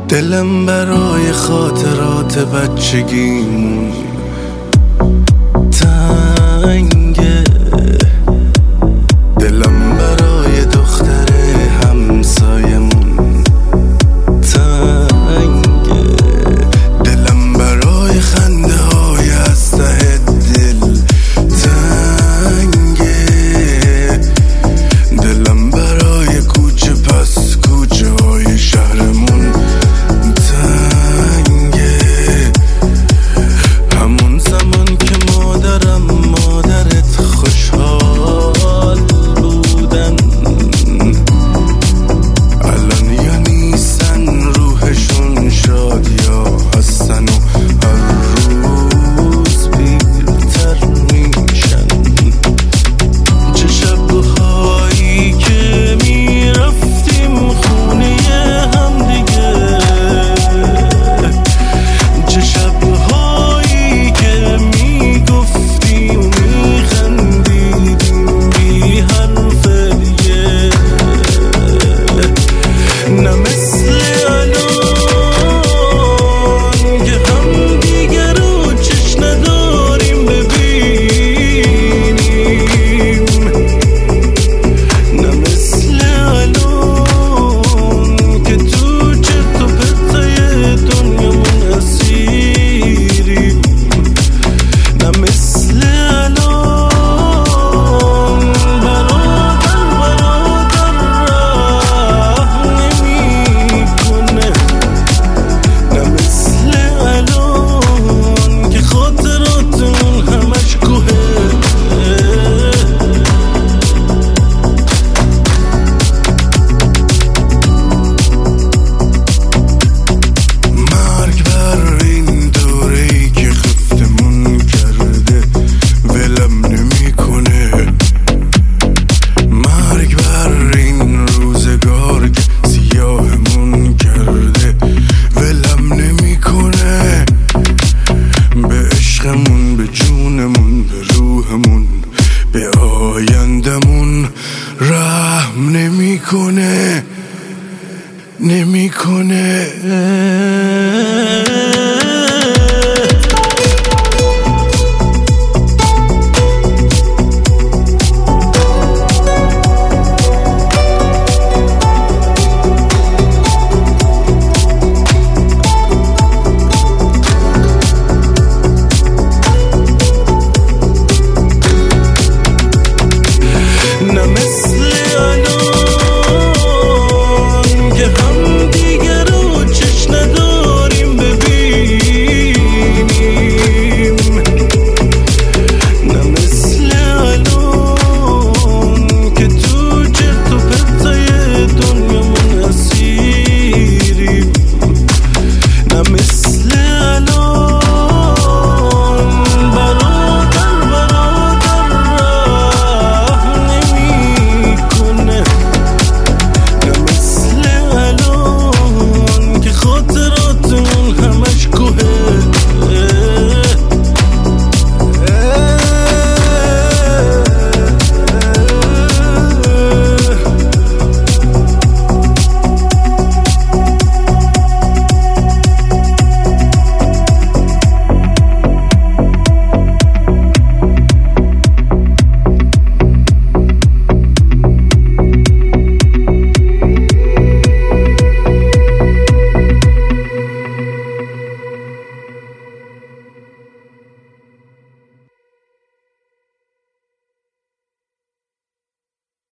دلم برای خاطرات بچگیمون تنگه، دلم برای دختر همسایمون تنگه، دلم برای خنده های از ته دل تنگه، دلم برای کوچه پس کوچه های شهرمون تنگه. همون زمان که مادرت خوشحال بودن، الان یا نیستن، روحشون شاد یا هستن و هر روز پیرتر میشن. چه شبهایی که میرفتیم خونه هم دیگه، چه شبهایی که میگفتیم میخندیدیم بی حرف دیگه. نه مثل الان که هم دیگه رو چشم نداریم ببینیم، نه مثل الان که تو چرت و پرتای دنیامون اسیریم، نه مثل الان برادر راه نمیکنه، نه مثل الان که خاطراتمون همش کوهه. مرگ بر این دوره‌ای که خفتمون کرده ولم نمیکنه، مرگ بر این روزگار که سیاهمون کرده ولم نمیکنه، به عشقمون، به جونمون، به روحمون، به آیندمون رحم نمیکنه.